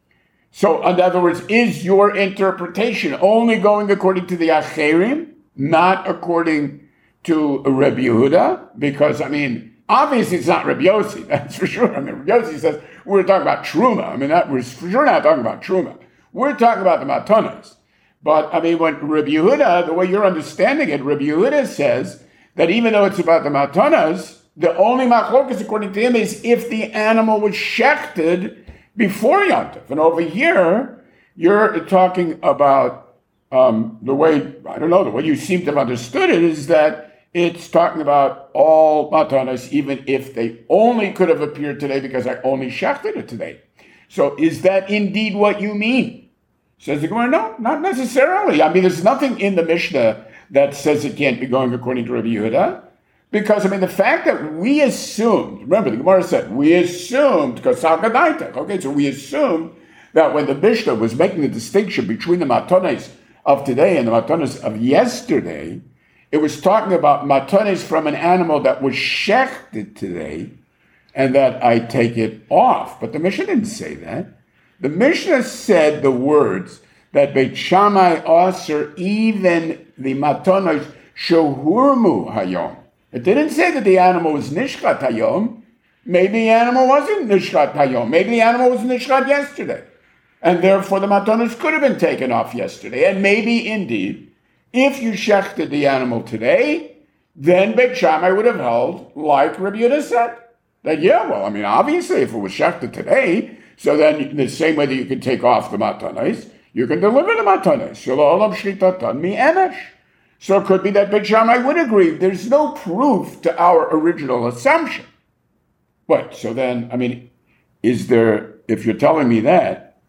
So, in other words, is your interpretation only going according to the Acherim, not according to Rabbi Yehuda? Because, obviously it's not Rabbi Yossi, that's for sure. Rabbi Yossi says, we're talking about Truma. We're for sure not talking about Truma. We're talking about the Matanos. But, when Rabbi Yehuda, the way you're understanding it, Rabbi Yehuda says that even though it's about the Matanos, the only machlokas, according to him, is if the animal was shechted before Yontif. And over here, you're talking about the way you seem to have understood it is that it's talking about all matanos, even if they only could have appeared today because I only shechted it today. So is that indeed what you mean? Says the Gemara, no, not necessarily. There's nothing in the Mishnah that says it can't be going according to Rabbi Yehuda. Because, the fact that we assumed, remember the Gemara said, we assumed, because so we assumed that when the Mishnah was making the distinction between the matanos of today and the matanos of yesterday, it was talking about matanos from an animal that was shechted today, and that I take it off. But the Mishnah didn't say that. The Mishnah said the words that Beit Shammai aser even the matanos shohurmu hayom. It didn't say that the animal was nishkat hayom. Maybe the animal wasn't nishkat hayom. Maybe the animal was nishkat yesterday. And therefore the matanos could have been taken off yesterday. And maybe indeed, if you shechted the animal today, then Beit Shammai would have held like Rabbi Yehuda said. That obviously if it was shechted today, so then the same way that you can take off the matanos, you can deliver the matanos. Shalom shlitatan mi emesh. So it could be that Beit Shammai would agree. There's no proof to our original assumption. But, so then, is there, if you're telling me that,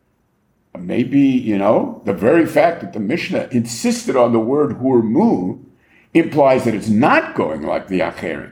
maybe, the very fact that the Mishnah insisted on the word hurmu implies that it's not going like the Acherim.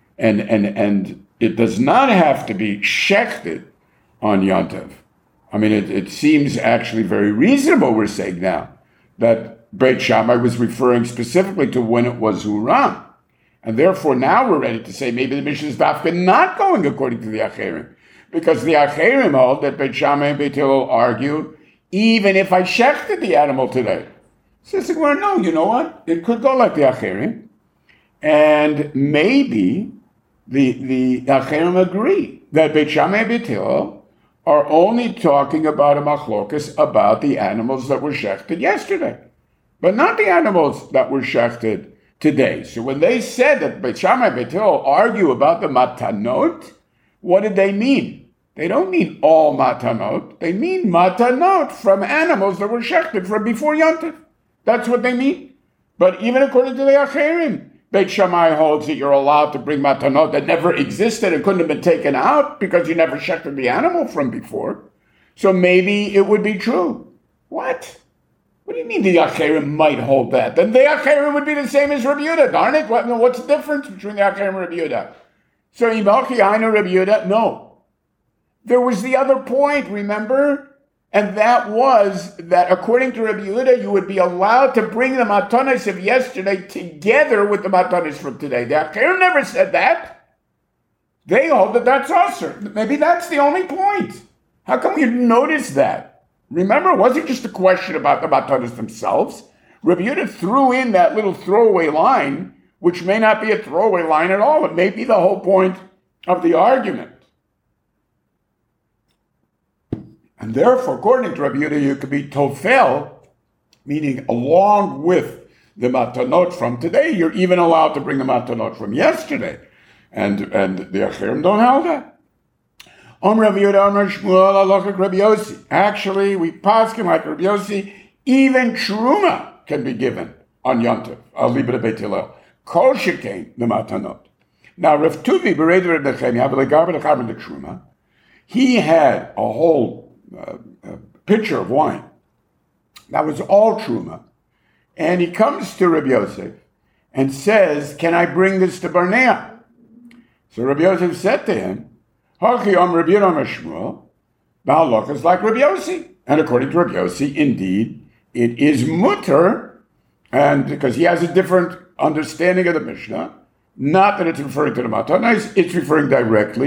And it does not have to be shechted on Yontiv. It seems actually very reasonable, we're saying now, that Beit Shammai was referring specifically to when it was Huram. And therefore now we're ready to say maybe the Mishnah is dafka not going according to the Acherim. Because the Acherim hold that Beit Shammai and Beit Hillel argue, even if I shechted the animal today. Says, well, no, you know what? It could go like the Acherim. And maybe the Acherim agree that Beit Shammai and Beit Hillel are only talking about a machlokas about the animals that were shechted yesterday, but not the animals that were shechted today. So when they said that Beit Shammai and Beit Hillel argue about the matanot, what did they mean? They don't mean all matanot. They mean matanot from animals that were shechted from before Yontif. That's what they mean. But even according to the Acherim, Beit Shammai holds that you're allowed to bring matanot that never existed and couldn't have been taken out because you never shechted the animal from before. So maybe it would be true. What? What do you mean the Acherim might hold that? Then the Acherim would be the same as Rabbi Yehuda. Darn it, what's the difference between the Acherim and Rabbi Yehuda? So Ibalchi Ainu Rabbi Yehuda? No. There was the other point, remember? And that was that according to Rabbi Yehuda, you would be allowed to bring the matanos of yesterday together with the matanos from today. The Acherim never said that. They hold that that's usher. Maybe that's the only point. How come you didn't notice that? Remember, it wasn't just a question about the matanos themselves. Rabbi Yehuda threw in that little throwaway line, which may not be a throwaway line at all. It may be the whole point of the argument. And therefore, according to Rabbi Yehuda, you could be tofel, meaning along with the matanot from today, you're even allowed to bring the matanot from yesterday. And the Acherim don't have that. Rabbi Yehuda, Amar Shmuel, Halachik Rabbi Yossi. Actually, we pass him like Rabbi Yossi, even truma can be given on Yontif. I'll leave it at Beit Hillel. Kol shekain the matanot. Now, Rav Tuvi, Bereder Dechem, you have the Garba, the Carbon, the truma. He had a whole pitcher of wine. That was all truma. And he comes to Rabbi Yosef and says, can I bring this to Barnea? So Rabbi Yosef said to him, Hachi Om Rabbi Yehuda Shmuel, the halacha is like Rabbi Yossi. And according to Rabbi Yossi, indeed, it is mutter, and because he has a different understanding of the Mishnah, not that it's referring to the matanos, it's referring directly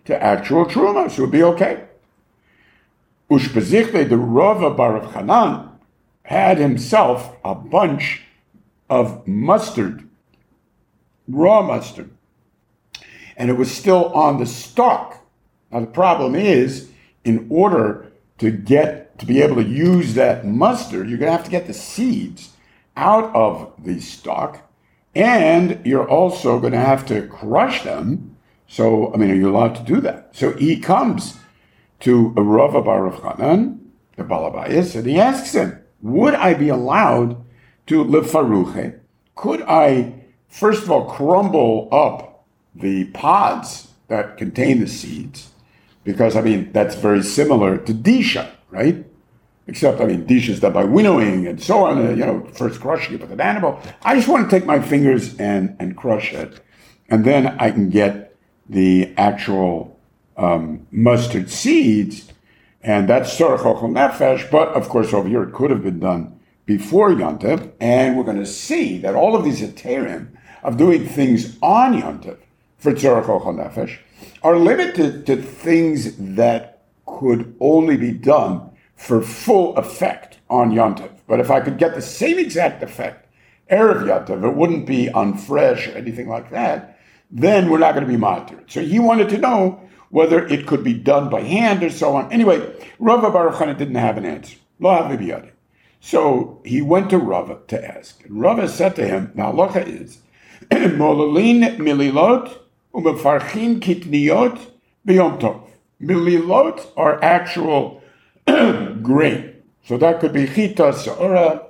to actual truma, so it would be okay. Ushpezichte, the Rava Baruch Hanan, had himself a bunch of mustard, raw mustard, and it was still on the stalk. Now the problem is, in order to be able to use that mustard, you're going to have to get the seeds out of the stalk, and you're also going to have to crush them. So, are you allowed to do that? So he comes to Rava Baruch Hanan, the Balabayas, and he asks him, would I be allowed to lefaruche? Could I, first of all, crumble up the pods that contain the seeds? Because, that's very similar to disha, right? Except, disha is done by winnowing and so on, first crushing it with an animal. I just want to take my fingers and crush it. And then I can get the actual mustard seeds, and that's tzorech ochel nefesh, but of course over here it could have been done before Yom Tov, and we're going to see that all of these heterim of doing things on Yom Tov for tzorech ochel nefesh are limited to things that could only be done for full effect on Yom Tov. But if I could get the same exact effect erev Yom Tov, it wouldn't be on fresh or anything like that, then we're not going to be monitored. So he wanted to know whether it could be done by hand or so on. Anyway, Rava Baruch Hanan didn't have an answer. Lo havi biyadi. So he went to Rava to ask. And Rava said to him, the halacha is, Mololin mililot umefarchin kitniot b'yom tov. Mililot are actual grain. So that could be chita, se'ora,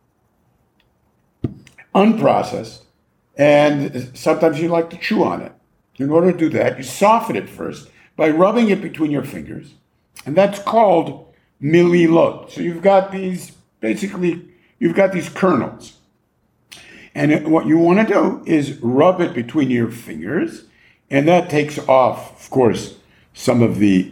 unprocessed, and sometimes you like to chew on it. In order to do that, you soften it first by rubbing it between your fingers, and that's called mililot. So you've got these kernels, and what you want to do is rub it between your fingers, and that takes off, of course, some of the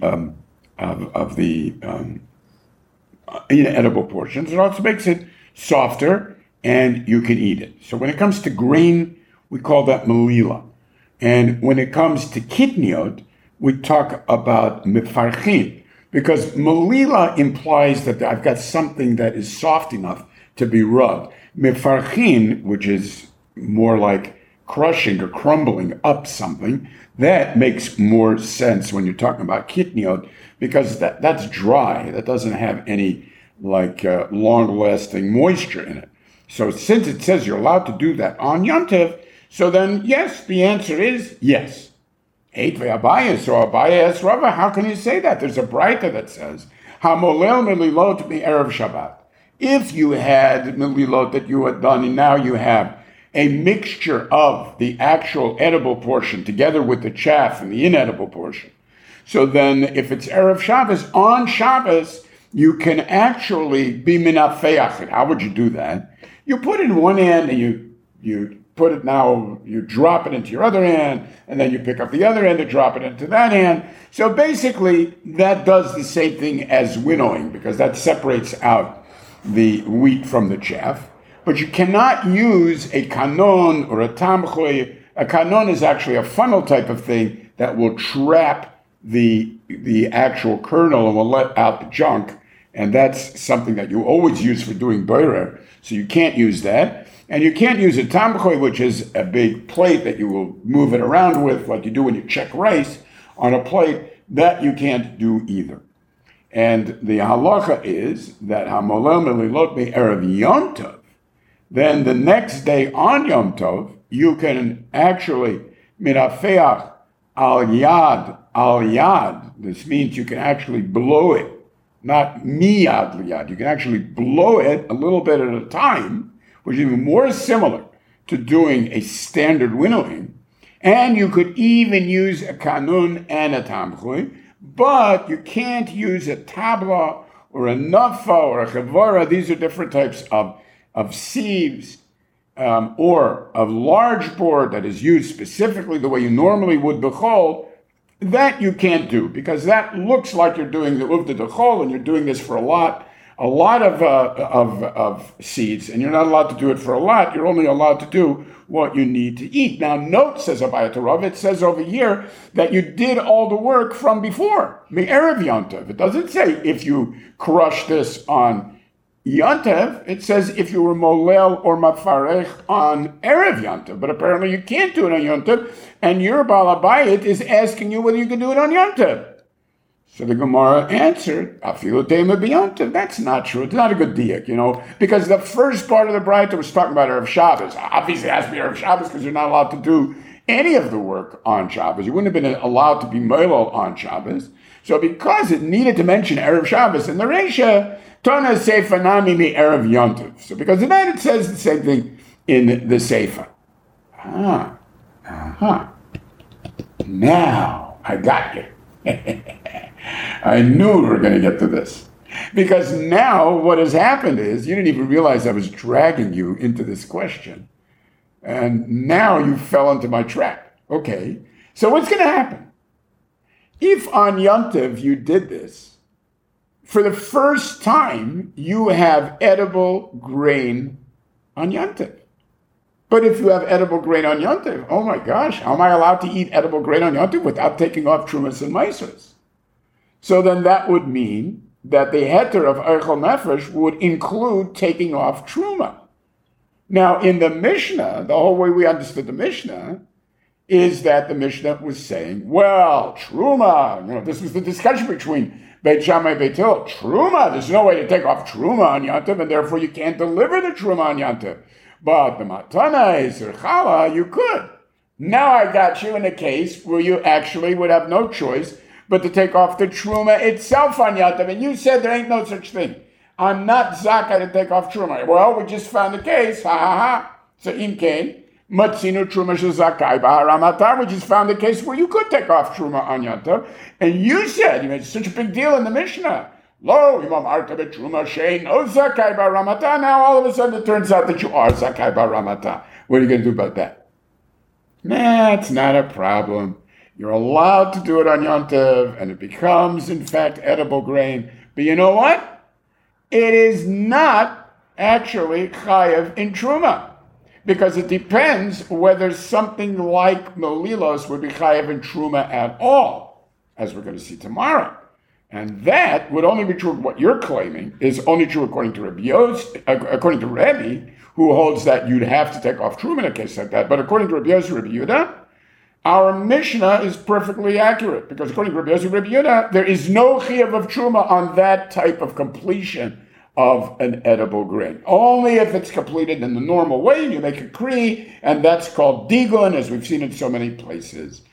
inedible portions. It also makes it softer, and you can eat it. So when it comes to grain, we call that melila. And when it comes to kitniot, we talk about mefarchin, because melila implies that I've got something that is soft enough to be rubbed. Mefarchin, which is more like crushing or crumbling up something, that makes more sense when you're talking about kitniot, because that's dry. That doesn't have any long-lasting moisture in it. So since it says you're allowed to do that on Yom Tov, so then, yes, the answer is yes. Eit ve'Abaye. So Abaye asks Rava, how can you say that? There's a braita that says, Hamolel melilot mi'erev Shabbat. If you had melilot that you had done, and now you have a mixture of the actual edible portion together with the chaff and the inedible portion. So then, if it's Erev Shabbos, on Shabbos, you can actually be minafeach. How would you do that? You put it in one hand and you put it now, you drop it into your other hand, and then you pick up the other end and drop it into that hand. So basically, that does the same thing as winnowing, because that separates out the wheat from the chaff. But you cannot use a kanon or a tamchoy. A kanon is actually a funnel type of thing that will trap the actual kernel and will let out the junk. And that's something that you always use for doing boirer. So you can't use that. And you can't use a tamchoy, which is a big plate that you will move it around with, like you do when you check rice on a plate. That you can't do either. And the halacha is that hamolel melilot me'erev Yom Tov. Then the next day on Yom Tov, you can actually minafeach al yad. This means you can actually blow it, not miyad liyad. You can actually blow it a little bit at a time, which is even more similar to doing a standard winnowing. And you could even use a kanun and a tamchoy, but you can't use a tabla or a nafa or a chavara. These are different types of sieves or of large board that is used specifically the way you normally would bechol. That you can't do, because that looks like you're doing the uvda dechol, and you're doing this for a lot a lot of seeds, and you're not allowed to do it for a lot. You're only allowed to do what you need to eat. Now, note, says Abayat Rav, it says over here that you did all the work from beffor, Me'erev Yontav. It doesn't say if you crush this on Yontav. It says if you were molel or mafarech on Erev Yontav. But apparently you can't do it on Yontav, and your Baal Habayit is asking you whether you can do it on Yontav. So the Gemara answered, Afilu Tema B'Yontav. That's not true. It's not a good diak, because the first part of the Braita was talking about Erev Shabbos. Obviously, it has to be Erev Shabbos because you're not allowed to do any of the work on Shabbos. You wouldn't have been allowed to be Meilol on Shabbos. So because it needed to mention Erev Shabbos in the Reisha, Tona Seifa Nami Mi Erev Yontav. So because of that, it says the same thing in the Seifa. Now, I got you. I knew we were going to get to this. Because now what has happened is, you didn't even realize I was dragging you into this question. And now you fell into my trap. Okay, so what's going to happen? If on Yontav you did this, for the first time you have edible grain on Yontav. But if you have edible grain on Yontav, oh my gosh, how am I allowed to eat edible grain on Yontav without taking off Trumas and Maasros? So then that would mean that the heter of Eichel Nefesh would include taking off Truma. Now in the Mishnah, the whole way we understood the Mishnah is that the Mishnah was saying, well, Truma, this was the discussion between Beit Shammai and Beit Hillel. Truma, there's no way to take off Truma on Yontav, and therefore you can't deliver the Truma on Yontav. But the Matana or Chala, you could. Now I got you in a case where you actually would have no choice but to take off the Truma itself on Yontav. And you said there ain't no such thing. I'm not Zakah to take off Truma. Well, we just found the case. Ha ha ha. So Imkain, Matzinu Truma Shazakai Baharamata. We just found the case where you could take off Truma on Yontav. And you said, you made such a big deal in the Mishnah. Lo, Imam Arta Truma Shein, no Zakai Baramata. Now all of a sudden it turns out that you are Zakai Baramata. What are you going to do about that? Nah, it's not a problem. You're allowed to do it on Yontav, and it becomes, in fact, edible grain. But you know what? It is not actually chayev in Truma, because it depends whether something like Melilos would be chayev in Truma at all, as we're going to see tomorrow. And that would only be true of what you're claiming is only true according to according to Rebbe, who holds that you'd have to take off Truma in a case like that. But according to Rabbi Yosef, Rabbi Yehuda, our Mishnah is perfectly accurate, because according to Rabbi Yosef, Rabbi Yehuda, there is no chiyuv of Truma on that type of completion of an edible grain. Only if it's completed in the normal way, you make a kri, and that's called digun, as we've seen in so many places.